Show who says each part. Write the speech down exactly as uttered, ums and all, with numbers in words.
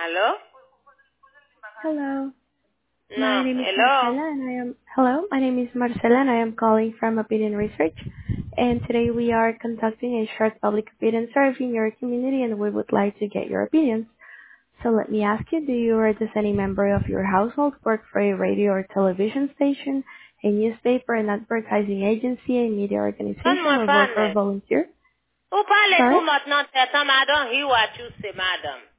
Speaker 1: Hello?
Speaker 2: Hello. My
Speaker 1: No.
Speaker 2: name is
Speaker 1: Hello?
Speaker 2: Marcela, and I am hello. My name is Marcela, and I am calling from Opinion Research. And today we are conducting a short public opinion survey in your community, and we would like to get your opinions. So let me ask you: do you or does any member of your household work for a radio or television station, a newspaper, an advertising agency, a media organization,
Speaker 1: Donne-moi
Speaker 2: or work or
Speaker 1: fan.
Speaker 2: volunteer?
Speaker 1: Vous parlez
Speaker 2: Sorry.
Speaker 1: tout maintenant, Tata, I don't hear what you say, madam.